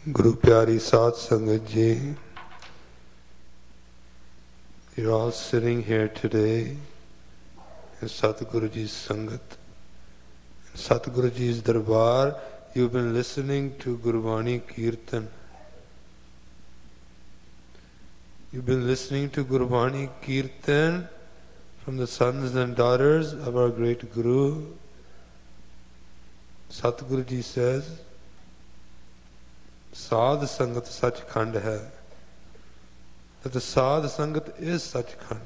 Guru Pyari Sat Sangat Ji, you're all sitting here today in Satguru Ji's Sangat. In Satguru Ji's Darbar, you've been listening to Gurbani Kirtan. You've been listening to Gurbani Kirtan from the sons and daughters of our great Guru. Satguru Ji says, Sadh Sangat Sachkhand hai. That the Sadh Sangat is Sachkhand.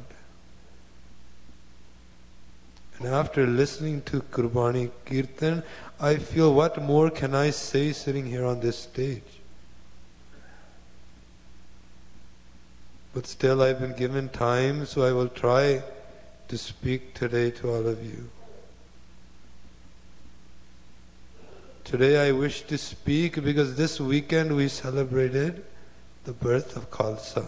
And after listening to Gurbani Kirtan, I feel, what more can I say sitting here on this stage? But still I've been given time, so I will try to speak today to all of you. Today I wish to speak because this weekend we celebrated the birth of Khalsa.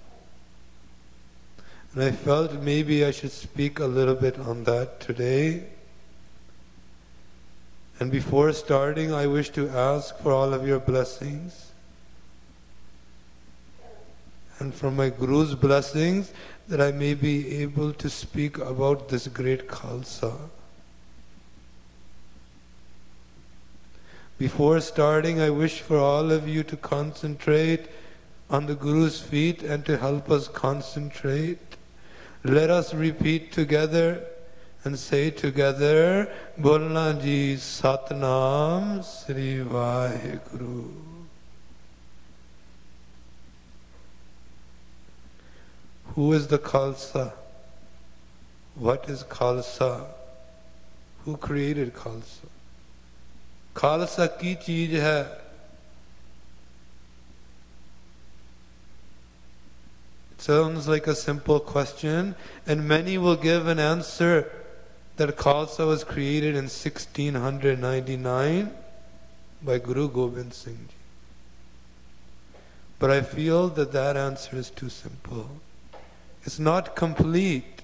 And I felt maybe I should speak a little bit on that today. And before starting, I wish to ask for all of your blessings. And from my Guru's blessings, that I may be able to speak about this great Khalsa. Before starting, I wish for all of you to concentrate on the Guru's feet and to help us concentrate. Let us repeat together and say together, Bolna Ji Satnam Sri Vaheguru. Who is the Khalsa? What is Khalsa? Who created Khalsa? Khalsa ki cheez hai? It sounds like a simple question, and many will give an answer that Khalsa was created in 1699 by Guru Gobind Singh Ji. But I feel that that answer is too simple. It's not complete.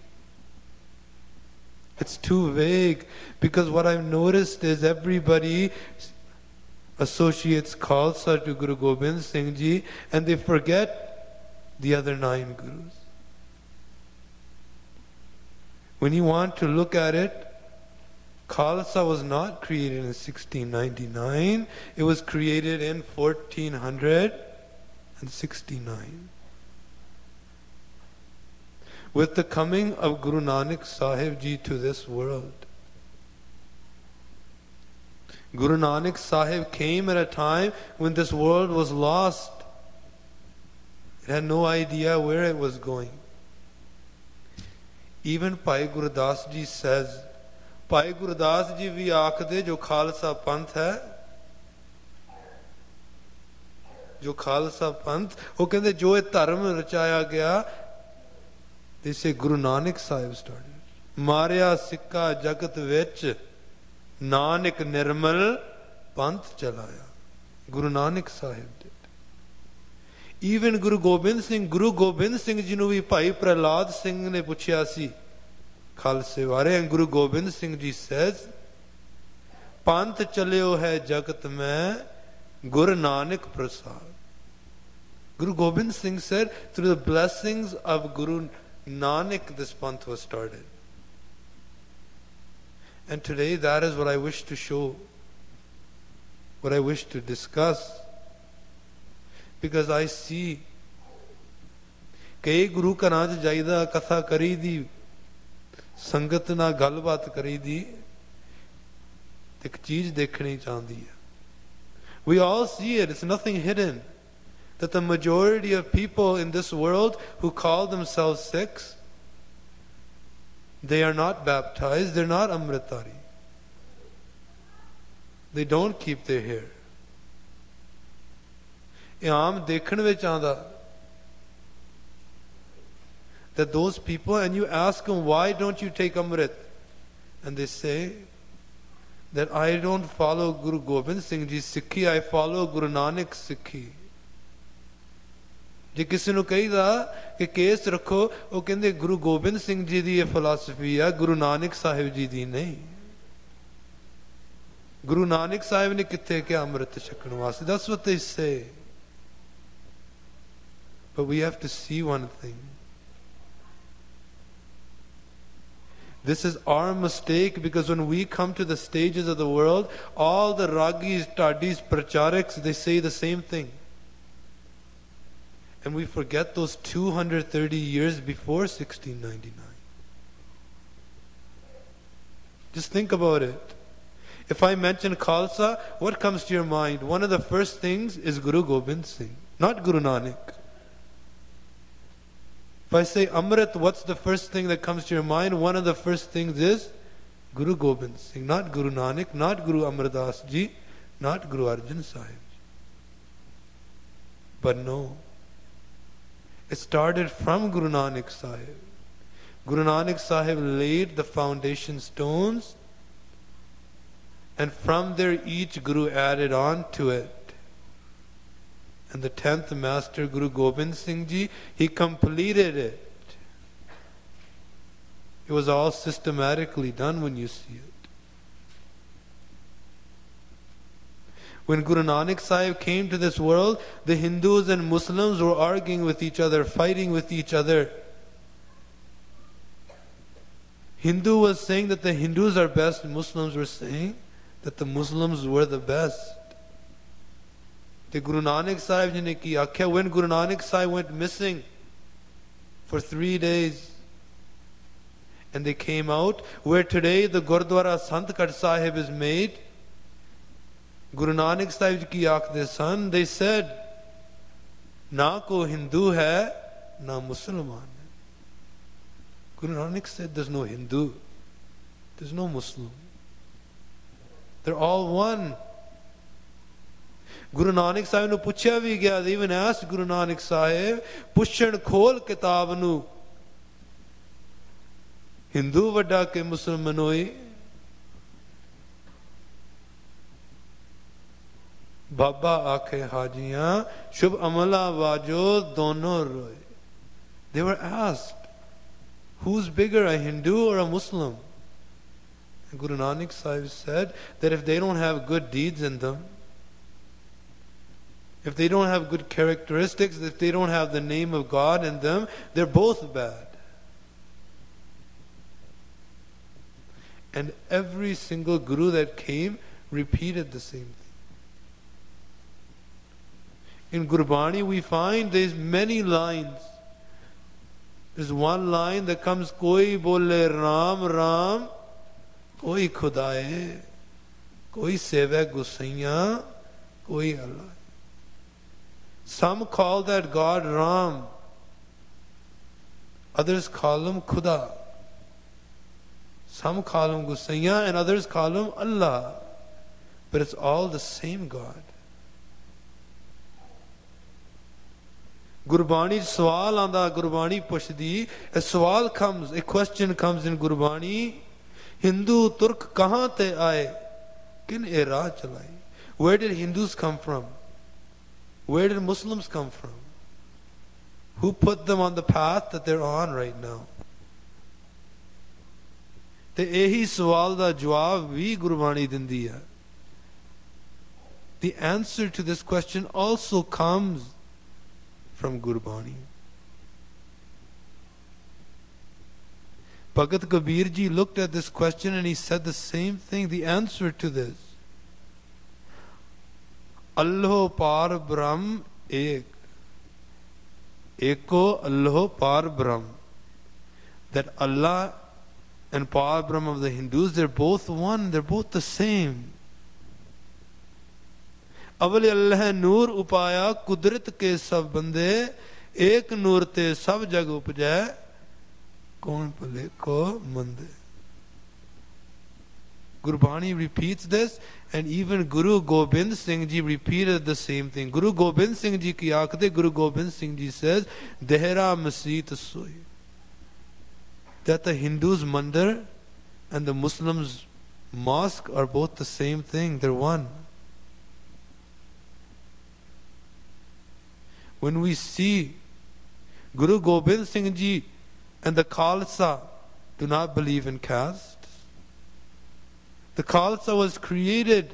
It's too vague, because what I've noticed is everybody associates Khalsa to Guru Gobind Singh Ji and they forget the other 9 Gurus. When you want to look at it, Khalsa was not created in 1699. It was created in 1469. With the coming of Guru Nanak Sahib Ji to this world. Guru Nanak Sahib came at a time when this world was lost. It had no idea where it was going. Even Bhai Gurdas Ji says, Bhai Gurdas Ji vi aakhde jo Khalsa Panth hai, jo Khalsa Panth, wo kehndे jo ਇਹ ਧਰਮ ਰਚਾਇਆ ਗਿਆ, they say Guru Nanak Sahib started. Marya Sikha Jagat Vich Nanak Nirmal Panth Chalaya. Guru Nanak Sahib did. Even Guru Gobind Singh Ji nu vi Bhai Prahlad Singh ne puchhiya si Khalse ware, and Guru Gobind Singh Ji says, Panth chaleo hai jagat mein Guru Nanak Prasad. Guru Gobind Singh said, through the blessings of Guru Nanak, this Panth was started. And today that is what I wish to show, what I wish to discuss. Because I see ਕਈ ਗੁਰੂ ਘਰਾਂ 'ਚ ਜਾਈਦਾ, ਕਥਾ ਕਰੀ ਦੀ, ਸੰਗਤ ਨਾਲ ਗੱਲਬਾਤ ਕਰੀ ਦੀ, ਇੱਕ ਚੀਜ਼ ਦੇਖਣੀ ਚਾਹੁੰਦੀ ਹੈ. We all see it, it's nothing hidden. That the majority of people in this world who call themselves Sikhs, they are not baptized, they're not Amritari. They don't keep their hair. ਇਹ ਆਮ ਦੇਖਣ ਵਿੱਚ ਆਉਂਦਾ that those people, and you ask them, why don't you take Amrit? And they say that I don't follow Guru Gobind Singh Ji Sikhi, I follow Guru Nanak Sikhi. ਜੇ ਕਿਸੇ ਨੂੰ ਕਹੀਦਾ ਕਿ case ਰੱਖੋ, ਉਹ ਕਹਿੰਦੇ ਗੁਰੂ ਗੋਬਿੰਦ ਸਿੰਘ ਜੀ ਦੀ ਇਹ ਫਿਲਾਸਫੀ ਆ, ਗੁਰੂ ਨਾਨਕ ਸਾਹਿਬ ਜੀ ਦੀ ਨਹੀਂ. ਗੁਰੂ ਨਾਨਕ ਸਾਹਿਬ ਨੇ ਕਿੱਥੇ ਕਿਹਾ ਅੰਮ੍ਰਿਤ ਛਕਣ ਵਾਸਤੇ? That's what they say. But we have to see one thing. This is our mistake, because when we come to the stages of the world, all the Ragis, Tadis, Pracharaks, they say the same thing. And we forget those 230 years before 1699. Just think about it. If I mention Khalsa, what comes to your mind? One of the first things is Guru Gobind Singh, not Guru Nanak. If I say Amrit, what's the first thing that comes to your mind? One of the first things is Guru Gobind Singh, not Guru Nanak, not Guru Amar Das Ji, not Guru Arjan Sahib. But no. It started from Guru Nanak Sahib. Guru Nanak Sahib laid the foundation stones, and from there each Guru added on to it. And the 10th Master, Guru Gobind Singh Ji, he completed it. It was all systematically done when you see it. When Guru Nanak Sahib came to this world, the Hindus and Muslims were arguing with each other, fighting with each other. Hindu was saying that the Hindus are best, Muslims were saying that the Muslims were the best. The Guru Nanak Sahib ji ne ki akhya, when Guru Nanak Sahib went missing for 3 days, and they came out where today the Gurdwara Santkat Sahib is made, Guru Nanak Sahib ji ki akhde san, they said, na ko Hindu hai, na Musliman hai. Guru Nanak said, there's no Hindu, there's no Muslim. They're all one. Guru Nanak Sahib nu puchya vi gaya, they even asked Guru Nanak Sahib, Pushan khol kitab nu, Hindu vada ke Musliman hoye? Baba aakhe hajiyan, shubh amala vajo dono roye. They were asked, who's bigger, a Hindu or a Muslim? And Guru Nanak Sahib said that if they don't have good deeds in them, if they don't have good characteristics, if they don't have the name of God in them, they're both bad. And every single Guru that came repeated the same thing. In Gurbani we find there's many lines. There's one line that comes, Koi bole Ram Ram, Koi Khudaye, Koi Seve Gusaiya, Koi Allah. Some call that God Ram. Others call him Khuda. Some call him Gusaiya and others call him Allah. But it's all the same God. Gurbani swal anda, Gurbani pushdi. A swal comes, a question comes in Gurbani. Hindu Turk kahan te aaye? Kin e raah chalai? Where did Hindus come from? Where did Muslims come from? Who put them on the path that they're on right now? ਤੇ ਇਹੀ ਸਵਾਲ ਦਾ ਜਵਾਬ ਵੀ ਗੁਰਬਾਣੀ ਦਿੰਦੀ ਹੈ. The answer to this question also comes from Gurbani. Bhagat Kabir ji looked at this question and he said the same thing. The answer to this, Alloh Par Brahm Ek. Eko Alloh Par Brahm. That Allah and Par Brahm of the Hindus, they're both one, they're both the same. Avali Allah Noor Upaya Kudrat ke sab bande ek noor te sab jag upjay kaun pale ko mande. Gurbani repeats this, and even Guru Gobind Singh Ji repeated the same thing. Guru Gobind Singh Ji ki akhde, Guru Gobind Singh Ji says, Dehra Masjid Soy. That the Hindus' mandir and the Muslims' mosque are both the same thing. They're one. When we see Guru Gobind Singh Ji and the Khalsa do not believe in caste. The Khalsa was created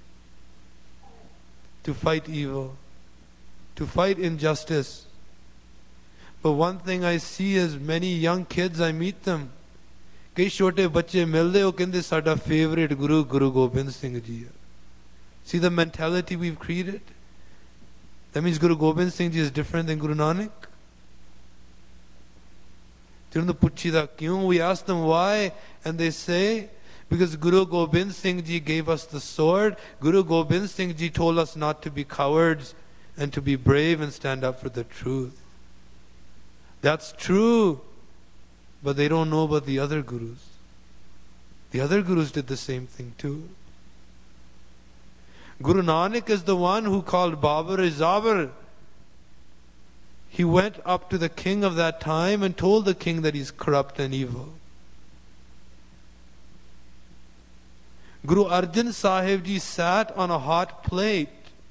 to fight evil, to fight injustice, But one thing I see is many young kids, I meet them. कई छोटे बच्चे मिलते वो कहते साडा favorite Guru Guru Gobind Singh Ji. See the mentality we've created? That means Guru Gobind Singh Ji is different than Guru Nanak. We ask them why, and they say, because Guru Gobind Singh Ji gave us the sword. Guru Gobind Singh Ji told us not to be cowards and to be brave and stand up for the truth. That's true, but they don't know about the other gurus. The other gurus did the same thing too. Guru Nanak is the one who called Babur a Zabur. He went up to the king of that time and told the king that he's corrupt and evil. Guru Arjan Sahib Ji sat on a hot plate,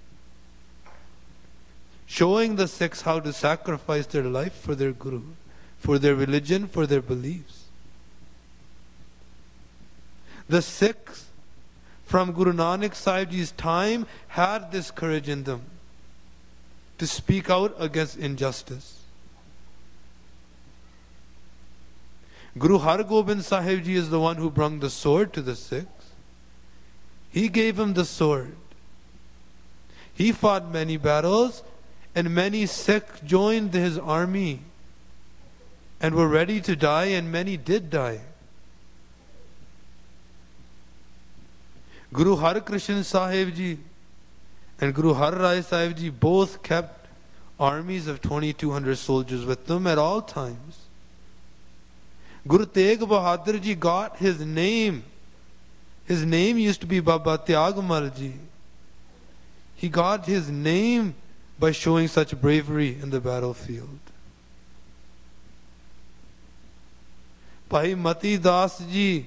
showing the Sikhs how to sacrifice their life for their Guru, for their religion, for their beliefs. The Sikhs from Guru Nanak Sahib Ji's time had this courage in them to speak out against injustice. Guru Har Gobind Sahib Ji is the one who brought the sword to the Sikhs. He gave him the sword. He fought many battles, and many Sikhs joined his army and were ready to die, and many did die. Guru Har Krishan Sahib Ji and Guru Har Rai Sahib Ji both kept armies of 2,200 soldiers with them at all times. Guru Tegh Bahadur Ji got his name. His name used to be Baba Tyagmal Ji. He got his name by showing such bravery in the battlefield. Bhai Mati Das Ji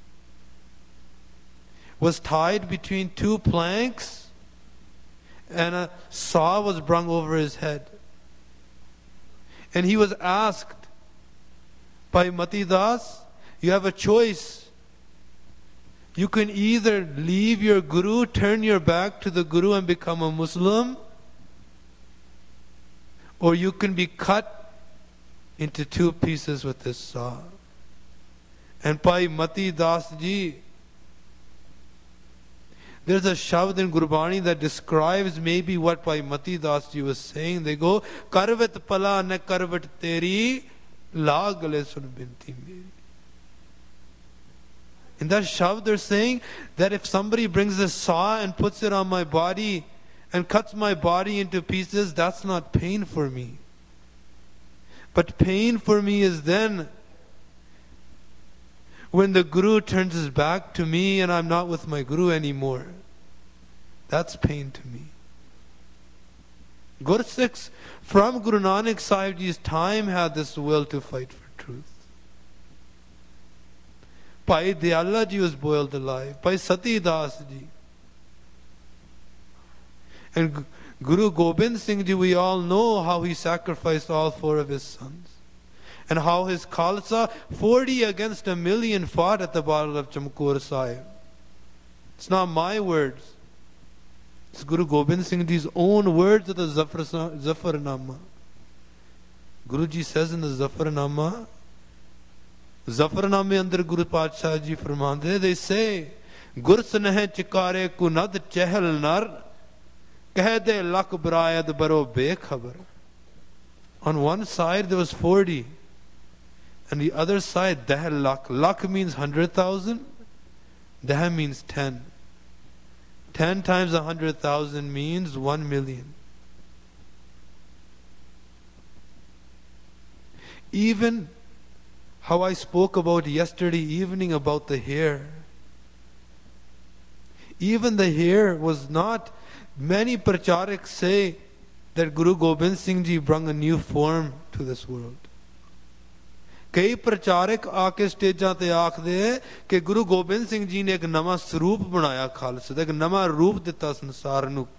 was tied between two planks, and a saw was brung over his head. And he was asked by Mati Das, you have a choice. You can either leave your Guru, turn your back to the Guru and become a Muslim, or you can be cut into two pieces with this saw. And Bhai Mati Das Ji, there's a shabd in Gurbani that describes maybe what Bhai Mati Das Ji was saying. They go, Karvat pala na karvat teri, la gale sun binti meri. In that shabd they're saying that if somebody brings a saw and puts it on my body and cuts my body into pieces, that's not pain for me. But pain for me is then when the Guru turns his back to me and I'm not with my Guru anymore. That's pain to me. Gursikhs from Guru Nanak Sahib Ji's time had this will to fight for truth. Bhai Dayala Ji was boiled alive. Bhai Sati Das Ji. And Guru Gobind Singh Ji, we all know how he sacrificed all four of his sons. And how his Khalsa, 40 against 1,000,000, fought at the Battle of Chamkaur Sahib. It's not my words. It's Guru Gobind Singh Ji's own words of the Zafarnama. Guruji says in the Zafarnama, Zafarname under Guru Padshah Ji Farmande, they say, Gur saneh chikare kunad chehal nar, kahde lak brayad baro bekhabar. On one side there was 40, and the other side, Dah Lak. Lak means 100,000. Dah means 10. 10 times 100,000 means 1,000,000. Even how I spoke about yesterday evening about the hair. Even the hair was not, many pracharaks say that Guru Gobind Singh Ji brought a new form to this world. कई प्रचारक आके स्टेजां ते आखदे कि गुरु गोबिंद सिंह जी ने एक नवा स्वरूप बनाया खालसा दा, एक नवा रूप दिता संसार नू.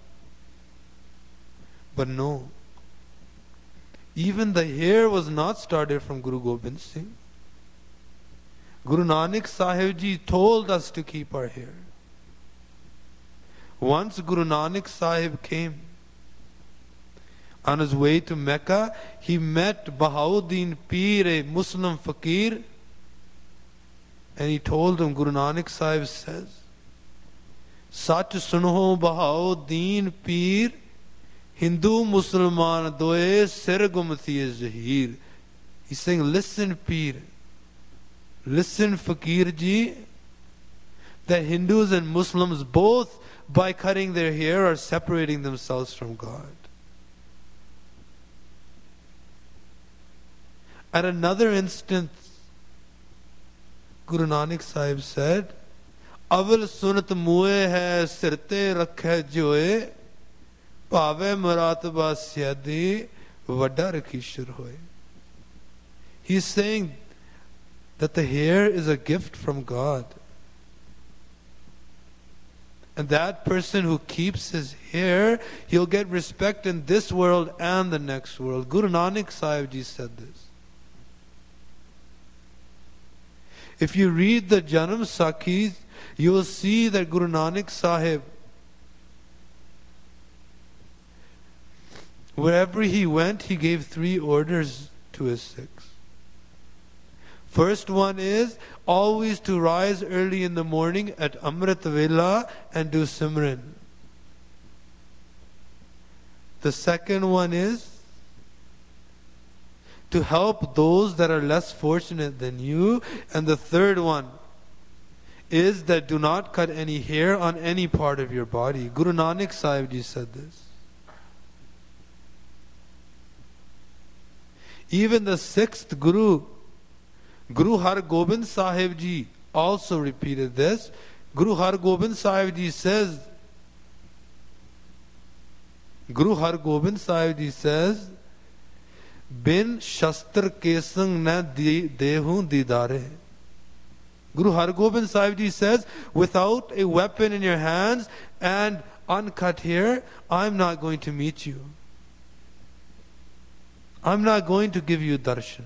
But no, even the hair was not started from Guru Gobind Singh. Guru Nanak Sahib Ji told us to keep our hair. Once Guru Nanak Sahib came, On his way to Mecca, he met Bahauddin Peer, a Muslim fakir, and he told him, Guru Nanak Sahib says, Sach sunho Bahauddin Peer, Hindu Musliman doye sir gumtiye zahir. He's saying, listen, Peer, listen, Fakir ji, that Hindus and Muslims both, by cutting their hair, are separating themselves from God. At another instance, Guru Nanak Sahib said, Aval sunat muhe hai sirte rakhe joye, Pave marataba syadi vada rakishur hoye. He's saying that the hair is a gift from God. And that person who keeps his hair, he'll get respect in this world and the next world. Guru Nanak Sahib Ji said this. If you read the Janam Sakhis, you will see that Guru Nanak Sahib, wherever he went, he gave 3 orders to his Sikhs. First one is always to rise early in the morning at Amrit Vela and do Simran. The second one is to help those that are less fortunate than you. And the third one is that do not cut any hair on any part of your body. Guru Nanak Sahib Ji said this. Even the 6th Guru, Guru Har Gobind Sahib Ji, also repeated this. Guru Har Gobind Sahib Ji says, Bin Shastra Kesang na dehu didare. Guru Har Gobind Sahib Ji says, without a weapon in your hands and uncut hair, I'm not going to meet you. I'm not going to give you darshan.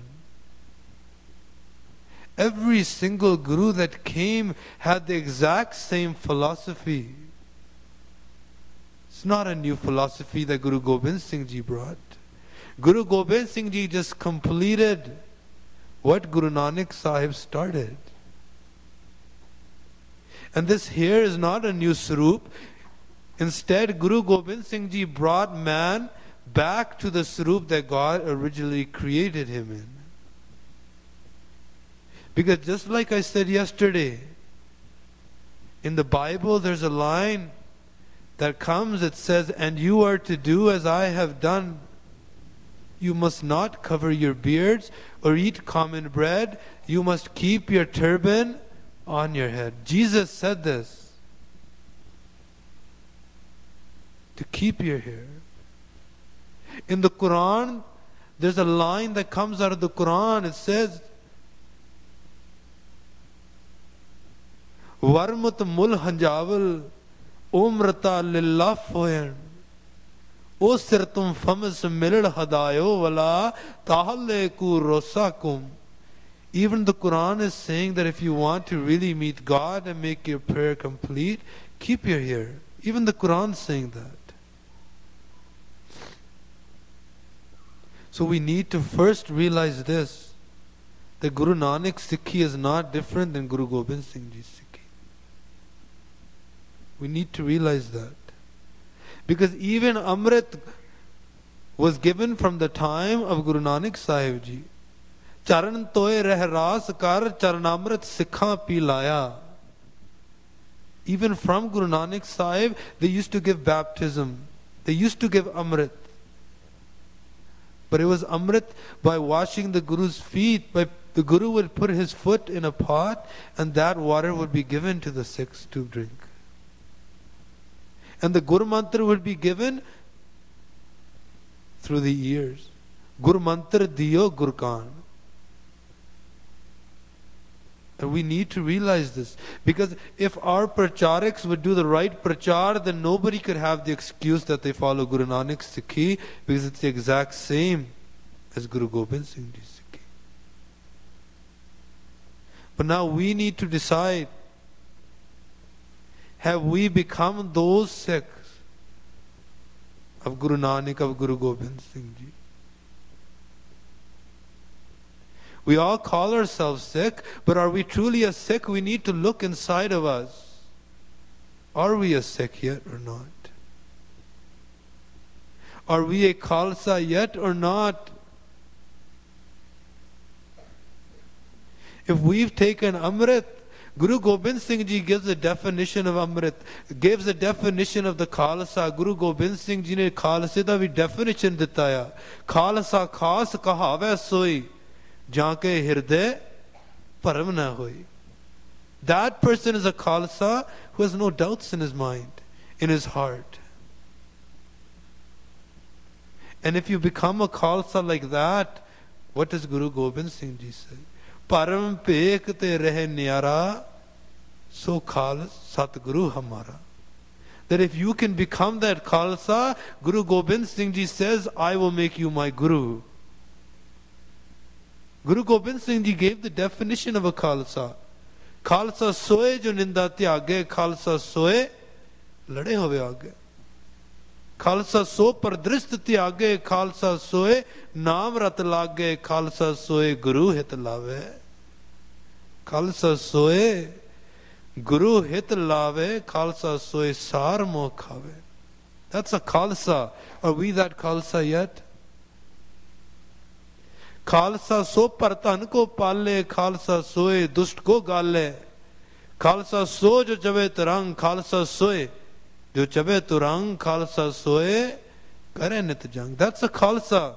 Every single Guru that came had the exact same philosophy. It's not a new philosophy that Guru Gobind Singh Ji brought. Guru Gobind Singh Ji just completed what Guru Nanak Sahib started. And this here is not a new Swarup. Instead, Guru Gobind Singh Ji brought man back to the Swarup that God originally created him in. Because just like I said yesterday, in the Bible there's a line that comes, it says, and you are to do as I have done. You must not cover your beards or eat common bread. You must keep your turban on your head. Jesus said this. To keep your hair. In the Quran, there's a line that comes out of the Quran. It says, Varmut mul hanjaval umrata lillah foyan. O sirtum famas milal hadayo wala tahalle ku rosakum. Even the Quran is saying that if you want to really meet God and make your prayer complete, keep your hair. Even the Quran is saying that. So we need to first realize this, that Guru Nanak Sikhi is not different than Guru Gobind Singh Ji Sikhi. We need to realize that. Because even Amrit was given from the time of Guru Nanak Sahib Ji. Charan toye reh ras kar charanamrit sikha pi laya. Even from Guru Nanak Sahib, they used to give baptism. They used to give Amrit. But it was Amrit by washing the Guru's feet. The Guru would put his foot in a pot and that water would be given to the Sikhs to drink. And the Guru Mantra would be given through the ears. Guru Mantra diyo Gurkan. And we need to realize this. Because if our pracharaks would do the right prachar, then nobody could have the excuse that they follow Guru Nanak Sikhi, because it's the exact same as Guru Gobind Singh Ji Sikhi. But now we need to decide, have we become those Sikhs? of Guru Nanak, of Guru Gobind Singh Ji. We all call ourselves Sikh, but are we truly a Sikh? We need to look inside of us. Are we a Sikh yet or not? Are we a Khalsa yet or not? If we've taken Amrit, Guru Gobind Singh Ji gives a definition of Amrit, gives a definition of the Khalsa. Guru Gobind Singh Ji ne Khalsa da bhi definition ditaya. Khalsa khas kahave soi, jaake hirde param na hoi. That person is a Khalsa who has no doubts in his mind, in his heart. And if you become a Khalsa like that, what does Guru Gobind Singh Ji say? Param pek te rehe nyara, so khal Satguru hamara. That if you can become that Khalsa, Guru Gobind Singh Ji says, I will make you my Guru. Guru Gobind Singh Ji gave the definition of a Khalsa. Khalsa soe jo ninda tyage, Khalsa soe lade hove aage. Khalsa so pardrist tyage, Khalsa soe naam rat lage, Khalsa soe guru hit lave. Khalsa soe guru hit lave, Khalsa soe sar mo khave. That's a Khalsa. Are we that Khalsa yet? Khalsa so partan ko paale, Khalsa soe dust ko gaale. Khalsa so jo jave tarang, Khalsa soe jo chabe turang, Khalsa soe kare nit jang. That's a Khalsa.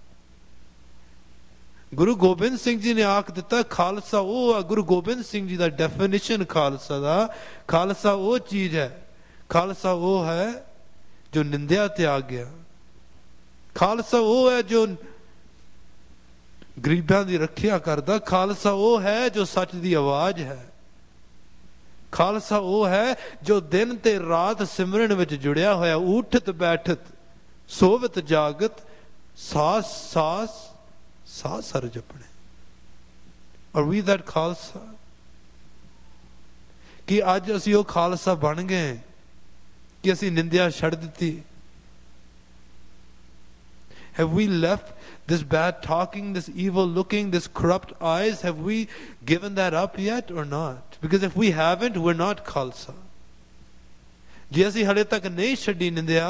Guru Gobind Singh Ji ne aakh dita Khalsa oh, Guru Gobind Singh Ji da definition Khalsa da. Khalsa oh cheez hai. Khalsa oh hai jo nindya tyag gaya. Khalsa oh hai jo ਗਰੀਬਾਂ ਦੀ ਰੱਖਿਆ ਕਰਦਾ. ਖਾਲਸਾ ਉਹ ਹੈ ਜੋ ਸੱਚ ਦੀ ਆਵਾਜ਼ ਹੈ. ਖਾਲਸਾ ਉਹ ਹੈ ਜੋ ਦਿਨ ਤੇ ਰਾਤ ਸਿਮਰਨ ਵਿੱਚ ਜੁੜਿਆ ਹੋਇਆ, ਉਠਤ ਬੈਠਤ ਸੋਵਤ ਜਾਗਤ ਸਾਸ ਸਾਸ ਸਾਸ ਸਰ ਜਪਣੇ. Are we that Khalsa? ਕਿ ਅੱਜ ਅਸੀਂ ਉਹ ਖਾਲਸਾ ਬਣ ਗਏ ਕਿ ਅਸੀਂ ਨਿੰਦਿਆ ਛੱਡ ਦਿੱਤੀ? Have we left this bad talking, this evil looking, this corrupt eyes? Have we given that up yet or not? Because if we haven't, we're not Khalsa. ਜੇ ਅਸੀਂ ਹਲੇ ਤੱਕ ਨਹੀਂ ਛੱਡੀ ਨਿੰਦਿਆ,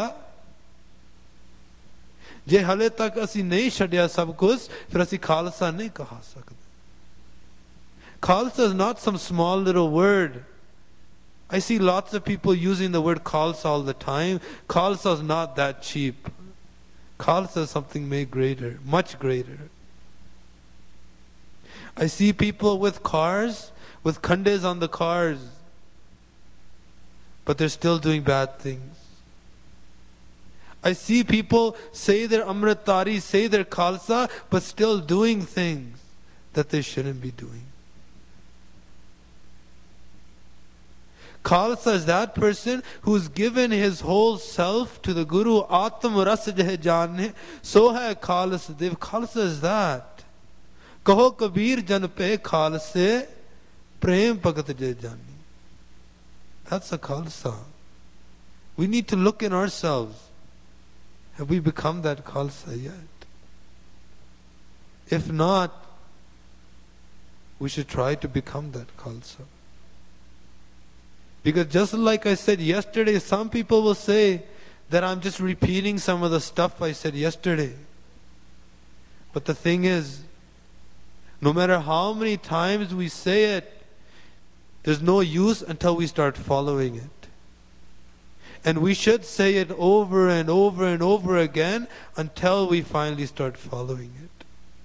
ਜੇ ਹਲੇ ਤੱਕ ਅਸੀਂ ਨਹੀਂ ਛੱਡਿਆ ਸਭ ਕੁਝ, ਫਿਰ ਅਸੀਂ ਖਾਲਸਾ ਨਹੀਂ ਕਹਾ ਸਕਦੇ. Khalsa is not some small little word. I see lots of people using the word Khalsa all the time. Khalsa is not that cheap. Khalsa is something made greater, much greater. I see people with cars, with khandes on the cars, but they're still doing bad things. I see people say their Amrit Tari, say their Khalsa, but still doing things that they shouldn't be doing. Khalsa is that person who's given his whole self to the Guru. Atam ras jeh jaane, so hai Khalas Dev. Khalsa is that. Kaho Kabir jan pe Khalse, prem bhagat jeh jani. That's a Khalsa. We need to look in ourselves. Have we become that Khalsa yet? If not, we should try to become that Khalsa. Because just like I said yesterday, some people will say that I'm just repeating some of the stuff I said yesterday. But the thing is, no matter how many times we say it, there's no use until we start following it. And we should say it over and over and over again until we finally start following it.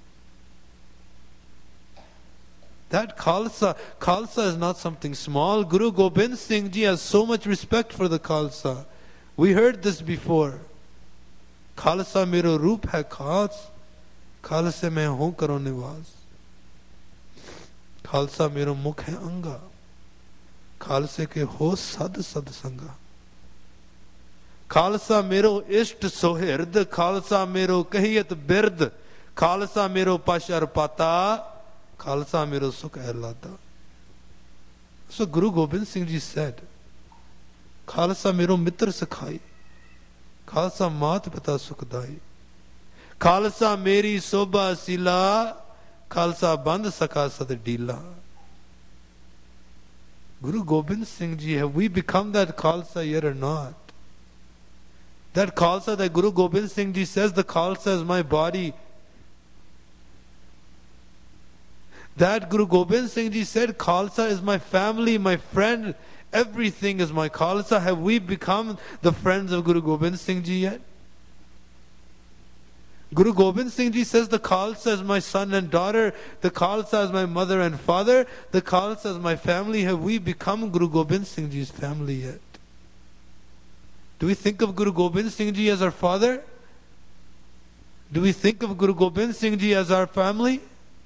That Khalsa is not something small. Guru Gobind Singh Ji has so much respect for the Khalsa. We heard this before. Khalsa mero roop hai khas, Khalsa mein hoon karo niwas. Khalsa mero mukh hai anga, Khalsa ke ho sad sad sanga. Khalsa mero isht sohird, Khalsa mero kahiyat bird, Khalsa mero pashar pata, Khalsa mero sukh erlada. So Guru Gobind Singh Ji said, Khalsa mero mitra sakhai. Khalsa Mat Pita Sukhdai. Khalsa Meri Sobha Sila. Khalsa Bandh Sakha Sad Dila. Guru Gobind Singh Ji, have we become that Khalsa yet or not? That Khalsa that Guru Gobind Singh Ji says, the Khalsa is my body. That Guru Gobind Singh Ji said, Khalsa is my family, my friend, everything is my Khalsa. Have we become the friends of Guru Gobind Singh Ji yet? Guru Gobind Singh Ji says, the Khalsa is my son and daughter, the Khalsa is my mother and father, the Khalsa is my family. Have we become Guru Gobind Singh Ji's family yet? Do we think of Guru Gobind Singh Ji as our father? Do we think of Guru Gobind Singh Ji as our family?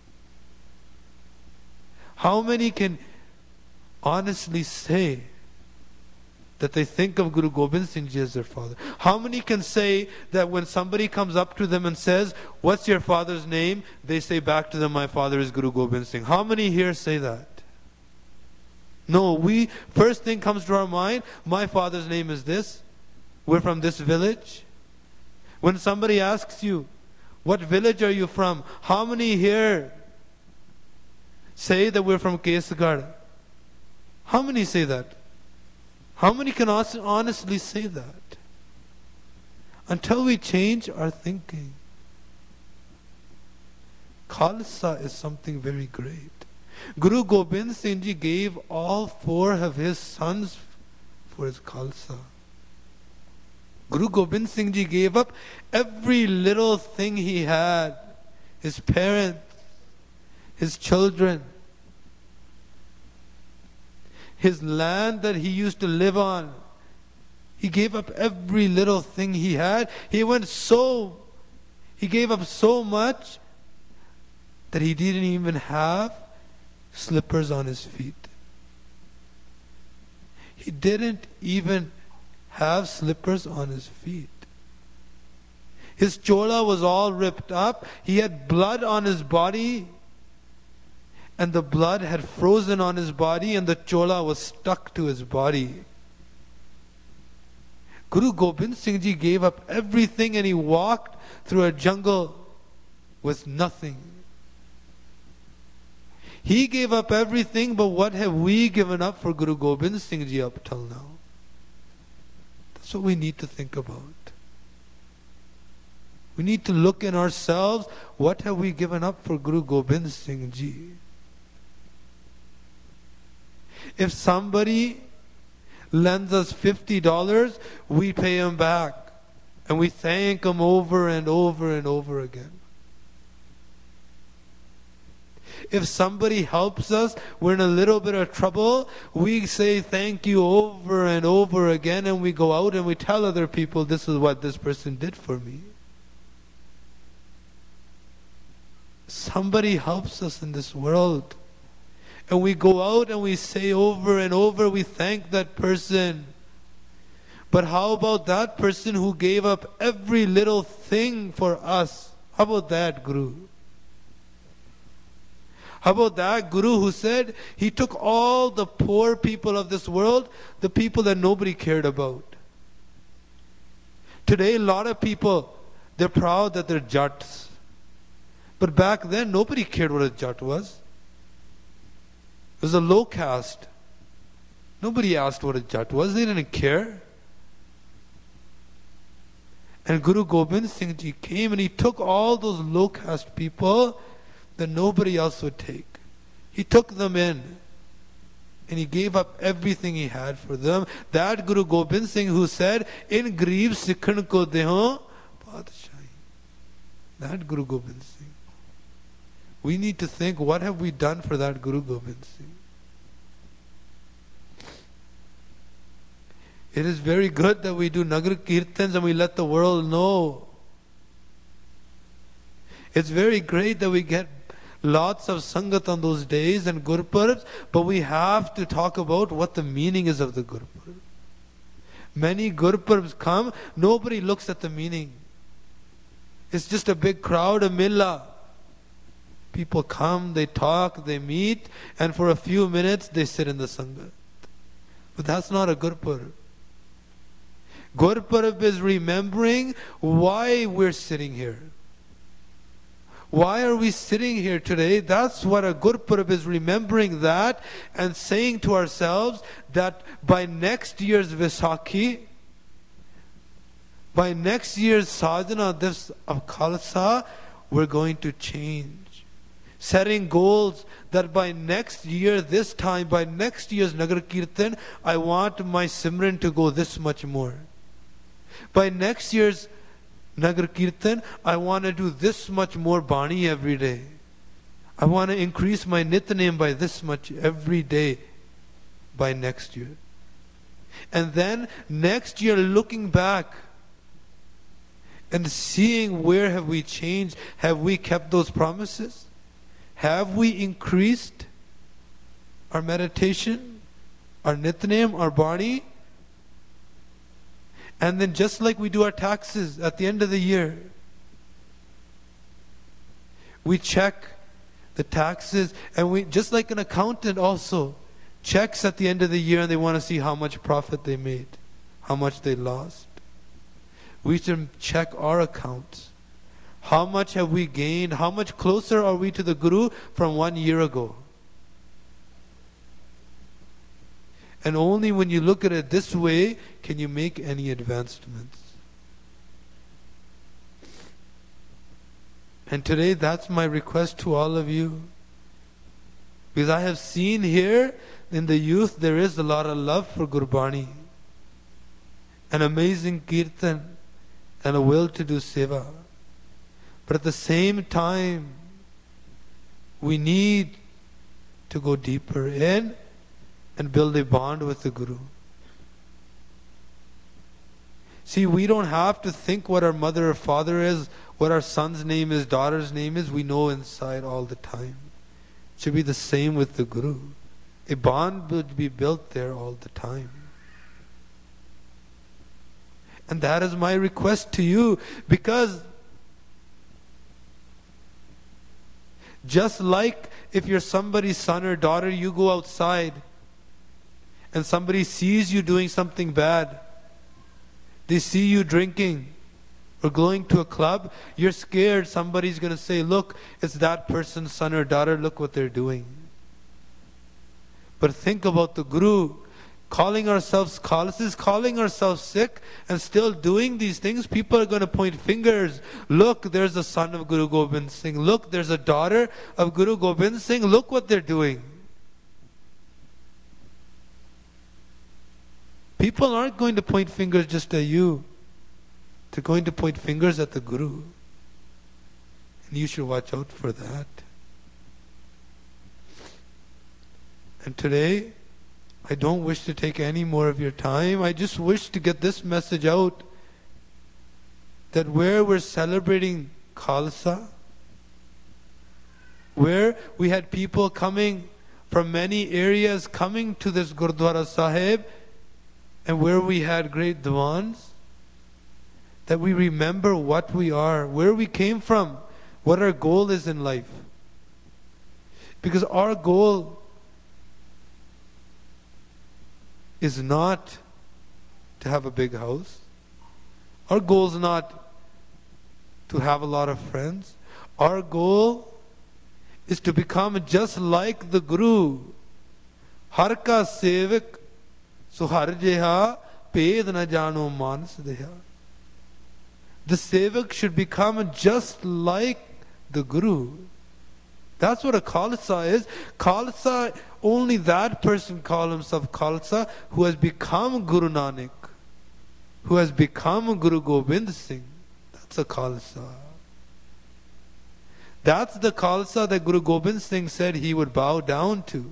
How many can honestly say that they think of Guru Gobind Singh Ji as their father? How many can say that when somebody comes up to them and says, what's your father's name? They say back to them, my father is Guru Gobind Singh. How many here say that? No, first thing comes to our mind, my father's name is this. We're from this village. When somebody asks you, what village are you from? How many here say that we're from Kesagad? How many say that? How many can honestly say that? Until we change our thinking. Khalsa is something very great. Guru Gobind Singh Ji gave all 4 of his sons for his Khalsa. Guru Gobind Singh Ji gave up every little thing he had. His parents, his children, his land that he used to live on. He gave up every little thing he had. He gave up so much that he didn't even have slippers on his feet. He didn't even have slippers on his feet. His chola was all ripped up. He had blood on his body. And the blood had frozen on his body and the chola was stuck to his body. Guru Gobind Singh Ji gave up everything and he walked through a jungle with nothing. He gave up everything, but what have we given up for Guru Gobind Singh Ji up till now? That's what we need to think about. We need to look in ourselves. What have we given up for Guru Gobind Singh Ji? If somebody lends us $50, we pay him back. And we thank him over and over and over again. If somebody helps us, we're in a little bit of trouble, we say thank you over and over again, and we go out and we tell other people, this is what this person did for me. Somebody helps us in this world. And we go out and we say over and over, we thank that person. But how about that person who gave up every little thing for us? How about that Guru? How about that Guru who said he took all the poor people of this world, the people that nobody cared about. Today a lot of people, they're proud that they're Jats. But back then nobody cared what a Jat was. It was a low caste. Nobody asked what a Jat was. They didn't care. And Guru Gobind Singh Ji came and he took all those low caste people that nobody else would take. He took them in and he gave up everything he had for them. That Guru Gobind Singh who said, in Garib Sikhan ko deho Padashahi. That Guru Gobind Singh. We need to think, what have we done for that Guru Gobind Singh? It is very good that we do Nagar Kirtans and we let the world know. It's very great that we get lots of Sangat on those days and Gurpurabs, but we have to talk about what the meaning is of the Gurpurab. Many Gurpurabs come, nobody looks at the meaning. It's just a big crowd, a millah. People come, they talk, they meet, and for a few minutes they sit in the Sangat. But that's not a Gurpurab. Gurpurab is remembering why we're sitting here. Why are we sitting here today? That's what a Gurpurab is, remembering that and saying to ourselves that by next year's Vaisakhi, by next year's Sadhana Divas of Khalsa, we're going to change. Setting goals that by next year, this time, by next year's Nagar Kirtan, I want my Simran to go this much more. By next year's Nagar Kirtan, I want to do this much more Bani every day. I want to increase my Nitnem by this much every day by next year. And then next year looking back and seeing where have we changed. Have we kept those promises? Have we increased our meditation, our Nitnem, our Bani? And then just like we do our taxes at the end of the year, we check the taxes, and we, just like an accountant also, checks at the end of the year and they want to see how much profit they made, how much they lost. We should check our accounts. How much have we gained? How much closer are we to the Guru from 1 year ago? And only when you look at it this way can you make any advancements. And today that's my request to all of you. Because I have seen here in the youth there is a lot of love for Gurbani. An amazing kirtan and a will to do seva. But at the same time, we need to go deeper in and build a bond with the Guru. See, we don't have to think what our mother or father is, what our son's name is, daughter's name is. We know inside all the time. It should be the same with the Guru. A bond would be built there all the time. And that is my request to you, because just like if you're somebody's son or daughter, you go outside and somebody sees you doing something bad. They see you drinking or going to a club. You're scared somebody's going to say, look, it's that person's son or daughter, look what they're doing. But think about the Guru. Calling ourselves Khalsis, calling ourselves Sikh, and still doing these things. People are going to point fingers. Look, there's a son of Guru Gobind Singh. Look, there's a daughter of Guru Gobind Singh. Look what they're doing. People aren't going to point fingers just at you. They're going to point fingers at the Guru. And you should watch out for that. And today, I don't wish to take any more of your time. I just wish to get this message out, that where we're celebrating Khalsa, where we had people coming from many areas coming to this Gurdwara Sahib, and where we had great Diwans, that we remember what we are, where we came from, what our goal is in life. Because our goal is not to have a big house. Our goal is not to have a lot of friends. Our goal is to become just like the Guru. Har ka sevak suhar jeha ped na jano manas deha. The sevak should become just like the Guru. That's what a Khalsa is. Khalsa, only that person calls himself Khalsa who has become Guru Nanak, who has become Guru Gobind Singh. That's a Khalsa. That's the Khalsa that Guru Gobind Singh said he would bow down to.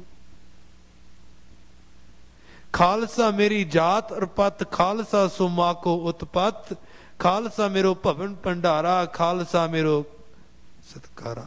Khalsa meri jaat aur pat, Khalsa suma ko utpat, Khalsa mero bhavan pandara, Khalsa mero satkara.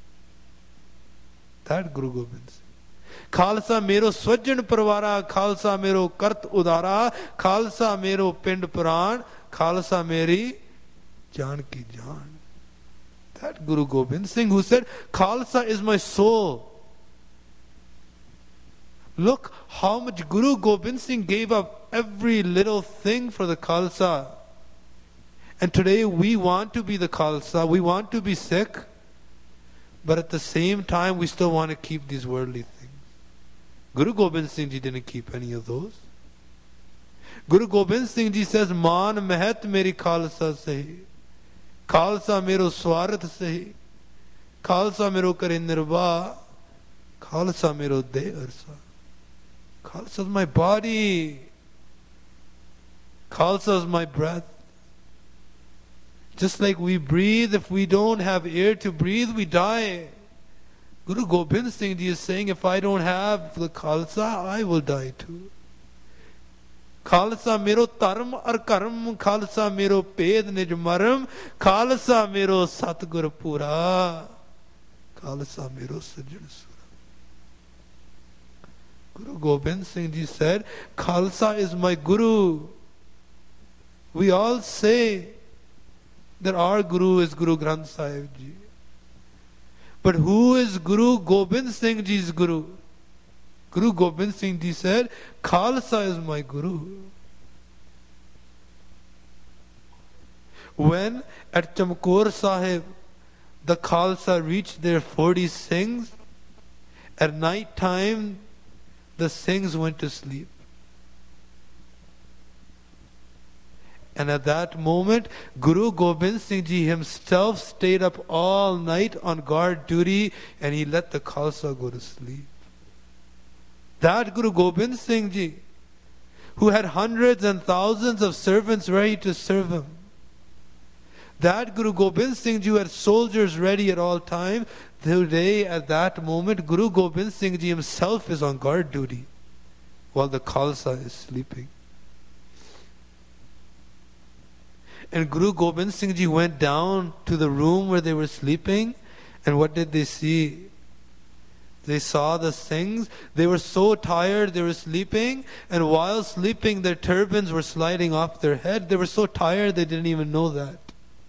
That Guru Gobind Singh. Khalsa mero swajjan parvara, Khalsa mero kart udara, Khalsa mero pind puran, Khalsa meri jaan ki jaan. That Guru Gobind Singh who said, Khalsa is my soul. Look how much Guru Gobind Singh gave up every little thing for the Khalsa. And today we want to be the Khalsa, we want to be Sikh, but at the same time we still want to keep these worldly things. Guru Gobind Singh Ji didn't keep any of those. Guru Gobind Singh Ji says, "Maan mehet meri Khalsa sahi, Khalsa mero swarth sahi, Khalsa mero kare nirbah, Khalsa mero de arsa." Khalsa is my body, Khalsa is my breath. Just like we breathe, if we don't have air to breathe, we die. Guru Gobind Singh Ji is saying, if I don't have the Khalsa, I will die too. Khalsa mero taram ar karam, Khalsa mero ped nij maram, Khalsa mero satgur pura, Khalsa mero sajjan sura. Guru Gobind Singh Ji said, Khalsa is my Guru. We all say that our Guru is Guru Granth Sahib Ji. But who is Guru Gobind Singh Ji's Guru? Guru Gobind Singh Ji said, Khalsa is my Guru. When at Chamkaur Sahib the Khalsa reached their 40 Singhs, at night time the Singhs went to sleep. And at that moment, Guru Gobind Singh Ji himself stayed up all night on guard duty and he let the Khalsa go to sleep. That Guru Gobind Singh Ji, who had hundreds and thousands of servants ready to serve him, that Guru Gobind Singh Ji who had soldiers ready at all times, today at that moment, Guru Gobind Singh Ji himself is on guard duty while the Khalsa is sleeping. And Guru Gobind Singh Ji went down to the room where they were sleeping, and what did they see? They saw the Singhs. They were so tired, they were sleeping, and while sleeping their turbans were sliding off their head. They were so tired they didn't even know that.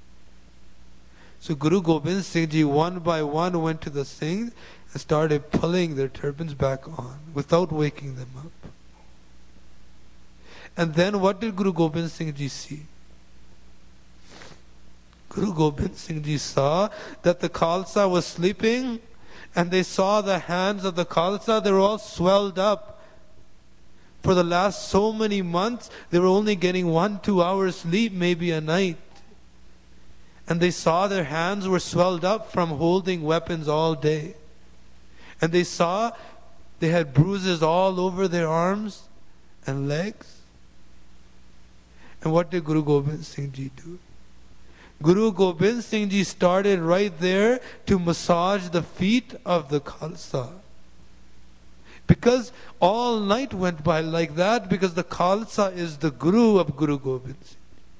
So Guru Gobind Singh Ji one by one went to the Singhs and started pulling their turbans back on without waking them up. And then what did Guru Gobind Singh Ji see? Guru Gobind Singh Ji saw that the Khalsa was sleeping, and they saw the hands of the Khalsa, they were all swelled up. For the last so many months, they were only getting 1-2 hours sleep, maybe a night. And they saw their hands were swelled up from holding weapons all day. And they saw they had bruises all over their arms and legs. And what did Guru Gobind Singh Ji do? Guru Gobind Singh Ji started right there to massage the feet of the Khalsa. Because all night went by like that, because the Khalsa is the Guru of Guru Gobind Singh.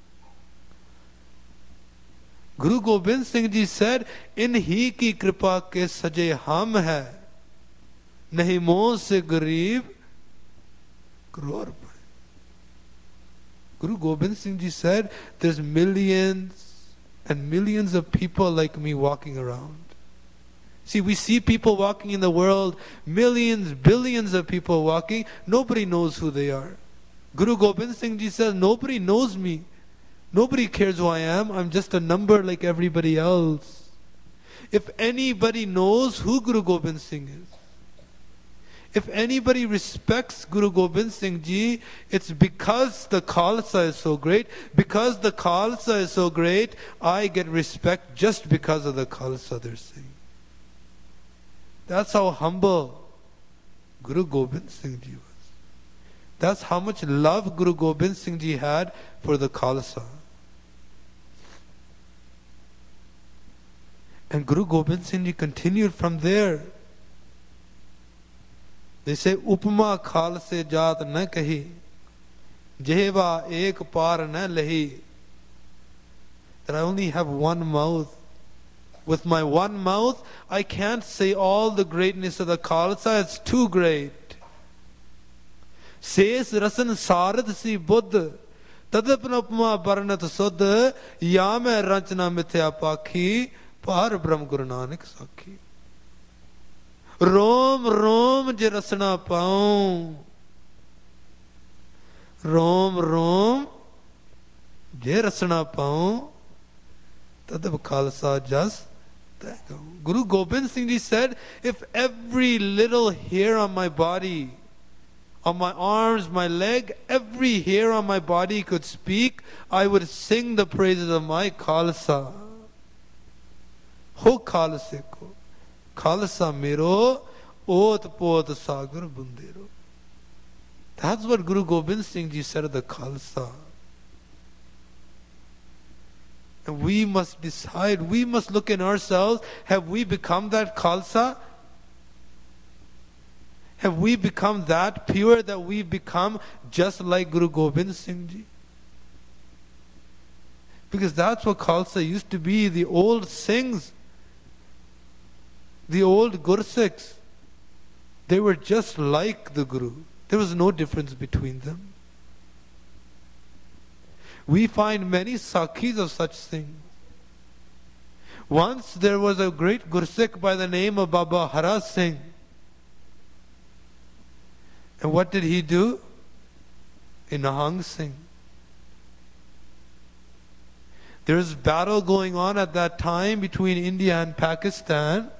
Guru Gobind Singh Ji said, "In hi ki kripa ke saje hum hai, nahi moh se garib crore pade." Guru Gobind Singh Ji said, there's millions and millions of people like me walking around. See, we see people walking in the world, millions, billions of people walking. Nobody knows who they are. Guru Gobind Singh Ji says, nobody knows me. Nobody cares who I am. I'm just a number like everybody else. If anybody knows who Guru Gobind Singh is, if anybody respects Guru Gobind Singh Ji, it's because the Khalsa is so great. Because the Khalsa is so great, I get respect just because of the Khalsa they're saying. That's how humble Guru Gobind Singh Ji was. That's how much love Guru Gobind Singh Ji had for the Khalsa. And Guru Gobind Singh Ji continued from there. They say, Upma Khalse Jat na kahi, Jehva ek par na lahi. That I only have one mouth. With my one mouth, I can't say all the greatness of the Khalsa. It's too great. Says Rasan Sarad si Buddha, Tadapna Upma Baranat Sud, Yame Ranchana Mithya Pakhi, Par Brahm Guru Nanak Sakhi. Rom Rom je rasna paun, Rom Rom Je Rasana Paun Tadab Khalsa Jas. Guru Gobind Singh Ji said, if every little hair on my body, on my arms, my leg, every hair on my body could speak, I would sing the praises of my Khalsa. Ho Khalse ko, Khalsa mero, ot pot sagar bundero. That's what Guru Gobind Singh Ji said of the Khalsa. And we must decide, we must look in ourselves, have we become that Khalsa? Have we become that pure that we become just like Guru Gobind Singh Ji? Because that's what Khalsa used to be. The old Singhs, the old Gursikhs, they were just like the Guru. There was no difference between them. We find many Sakhis of such things. Once there was a great Gursikh by the name of Baba Hara Singh. And what did he do? In Nahang Singh. There was battle going on at that time between India and Pakistan.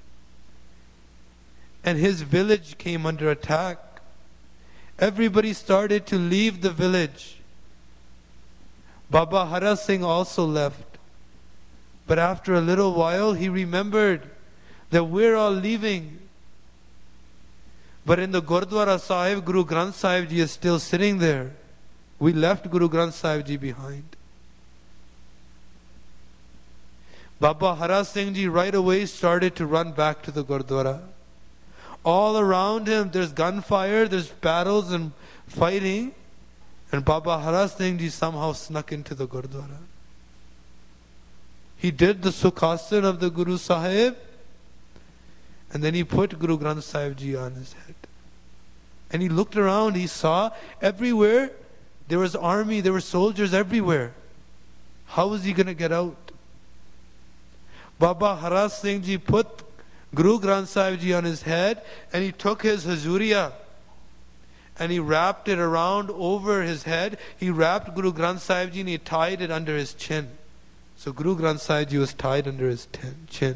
And his village came under attack. Everybody started to leave the village. Baba Hara Singh also left. But after a little while, he remembered that we're all leaving. But in the Gurdwara Sahib, Guru Granth Sahib Ji is still sitting there. We left Guru Granth Sahib Ji behind. Baba Hara Singh Ji right away started to run back to the Gurdwara. All around him, there's gunfire, there's battles and fighting. And Baba Hara Singh Ji somehow snuck into the Gurdwara. He did the Sukhasan of the Guru Sahib, and then he put Guru Granth Sahib Ji on his head. And he looked around, he saw everywhere there was army, there were soldiers everywhere. How was he going to get out? Baba Hara Singh Ji put Guru Granth Sahib Ji on his head, and he took his Hazuriya and he wrapped it around over his head. He wrapped Guru Granth Sahib Ji and he tied it under his chin. So Guru Granth Sahib Ji was tied under his chin.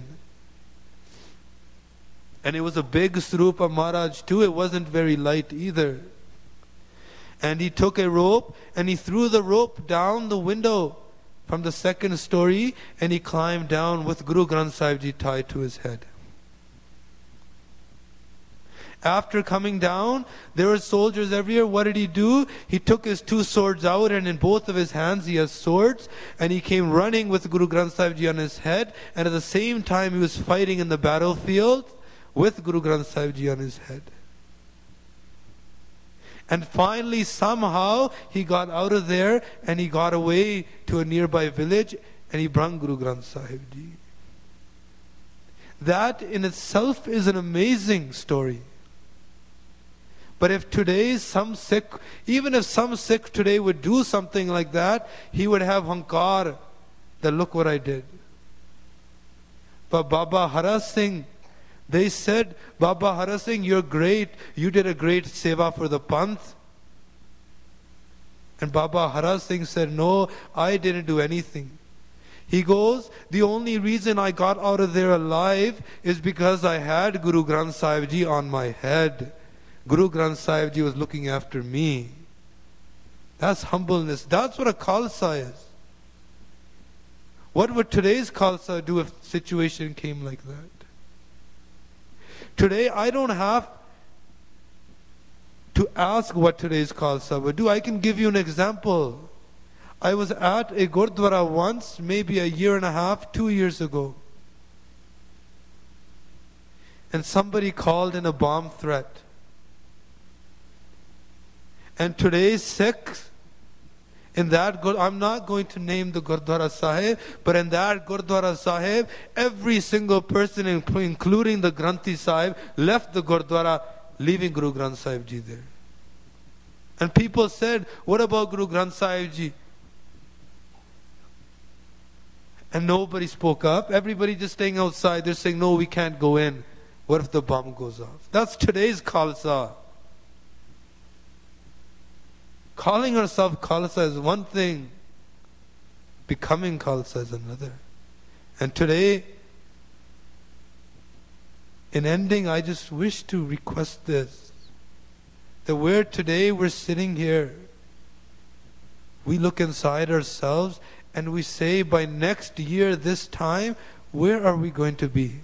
And it was a big Swarupa Maharaj too. It wasn't very light either. And he took a rope and he threw the rope down the window from the second story, and he climbed down with Guru Granth Sahib Ji tied to his head. After coming down, there were soldiers everywhere. What did he do? He took his two swords out, and in both of his hands he has swords, and he came running with Guru Granth Sahib Ji on his head, and at the same time he was fighting in the battlefield with Guru Granth Sahib Ji on his head. And finally, somehow, he got out of there, and he got away to a nearby village, and he brought Guru Granth Sahib Ji. That in itself is an amazing story. But if today some Sikh, even if some Sikh today would do something like that, he would have hankar, that look what I did. But Baba Hara Singh, they said, Baba Hara Singh, you're great. You did a great seva for the Panth. And Baba Hara Singh said, no, I didn't do anything. He goes, the only reason I got out of there alive is because I had Guru Granth Sahib Ji on my head. Guru Granth Sahib Ji was looking after me. That's humbleness. That's what a Khalsa is. What would today's Khalsa do if the situation came like that? Today, I don't have to ask what today's Khalsa would do. I can give you an example. I was at a Gurdwara once, maybe a year and a half, 2 years ago. And somebody called in a bomb threat. And today's Sikhs, in that, I'm not going to name the Gurdwara Sahib, but in that Gurdwara Sahib, every single person, including the Granthi Sahib, left the Gurdwara, leaving Guru Granth Sahib Ji there. And people said, what about Guru Granth Sahib Ji? And nobody spoke up. Everybody just staying outside. They're saying, no, we can't go in. What if the bomb goes off? That's today's Khalsa. Calling ourselves Khalsa is one thing. Becoming Khalsa is another. And today, in ending, I just wish to request this. That where today we're sitting here, we look inside ourselves and we say, by next year, this time, where are we going to be?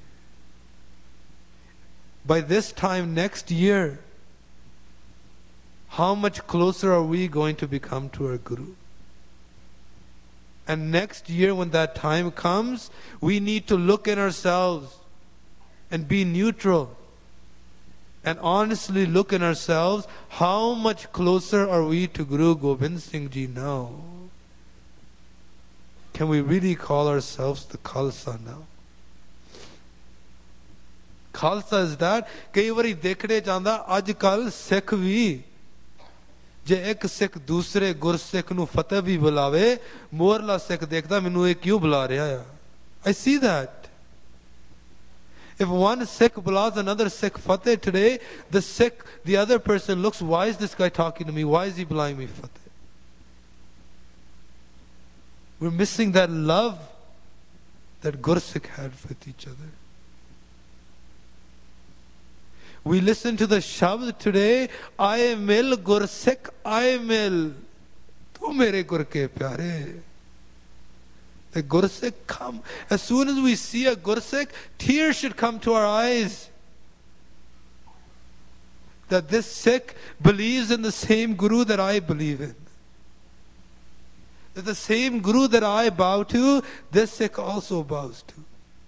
By this time next year, how much closer are we going to become to our Guru? And next year, when that time comes, we need to look in ourselves and be neutral and honestly look in ourselves, how much closer are we to Guru Gobind Singh Ji now? Can we really call ourselves the Khalsa now? Khalsa is that, ਕਈ ਵਾਰੀ ਦੇਖੜੇ ਜਾਂਦਾ ਅੱਜ ਕੱਲ ਸਿੱਖ ਵੀ ਜੇ ਇੱਕ ਸਿੱਖ ਦੂਸਰੇ ਗੁਰਸਿੱਖ ਨੂੰ ਫਤਿਹ ਵੀ ਬੁਲਾਵੇ ਮੋਰਲਾ ਸਿੱਖ ਦੇਖਦਾ ਮੈਨੂੰ ਇਹ ਕਿਉਂ ਬੁਲਾ ਰਿਹਾ ਆ I see that. If one Sikh belongs another Sikh Fateh today, the other person looks, why is this guy talking to me? Why is he belonging me Fateh? We're missing that love that Gursikh had with each other. We listen to the Shabd today, I mil Gursikh, I mil, tu mere Gur ke pyare. The Gursikh come. As soon as we see a Gursikh, tears should come to our eyes. That this Sikh believes in the same Guru that I believe in. That the same Guru that I bow to, this Sikh also bows to.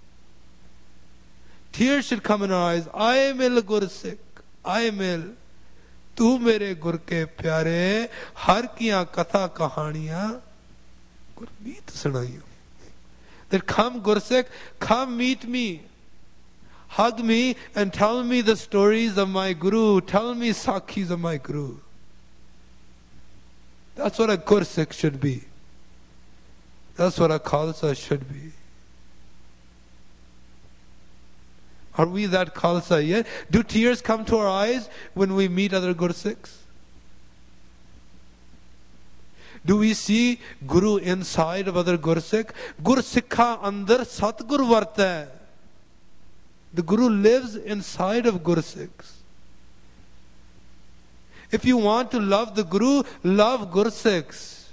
Tears should come in our eyes. I mil Gursikh, I mil. Tu mere Gur ke pyare, har kiyan katha kahaniyan, Gurmeet sunaiyo. That come Gursikh, come meet me. Hug me and tell me the stories of my Guru. Tell me Sakhis of my Guru. That's what a Gursikh should be. That's what a Khalsa should be. Are we that Khalsa yet? Do tears come to our eyes when we meet other Gursikhs? Do we see Guru inside of other Gursikh? Gursikha andar Satgur varta. The Guru lives inside of Gursikhs. If you want to love the Guru, love Gursikhs.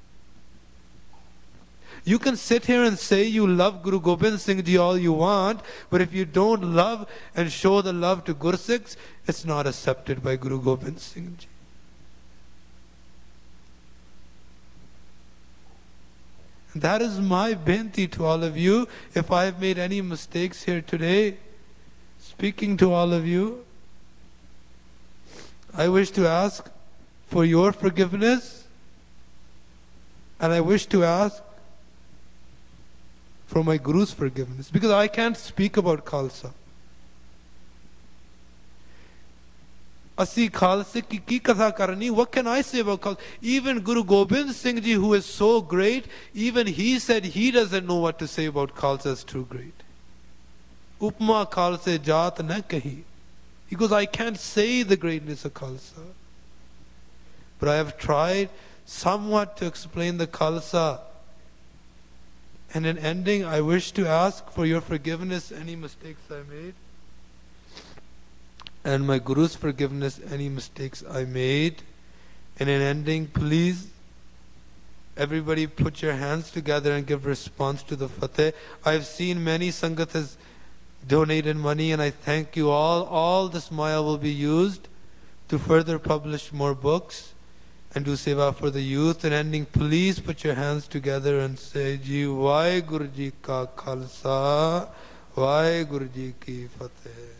You can sit here and say you love Guru Gobind Singh Ji all you want, but if you don't love and show the love to Gursikhs, it's not accepted by Guru Gobind Singh Ji. That is my binti to all of you. If I have made any mistakes here today, speaking to all of you, I wish to ask for your forgiveness, and I wish to ask for my Guru's forgiveness, because I can't speak about Khalsa. Asi Khalsa ki katha karani. What can I say about Khalsa? Even Guru Gobind Singh Ji, who is so great, even he said he doesn't know what to say about Khalsa is too great. Upma Khalsa jaat na kahi. He goes, I can't say the greatness of Khalsa. But I have tried somewhat to explain the Khalsa. And in ending, I wish to ask for your forgiveness, any mistakes I made. And my Guru's forgiveness, any mistakes I made. And in ending, please, everybody put your hands together and give response to the Fateh. I've seen many Sangat has donated money, and I thank you all. All this Maya will be used to further publish more books and do seva for the youth. And ending, please put your hands together and say, Ji Vaheguru Ji Ka Khalsa, Vaheguru Ji Ki Fateh.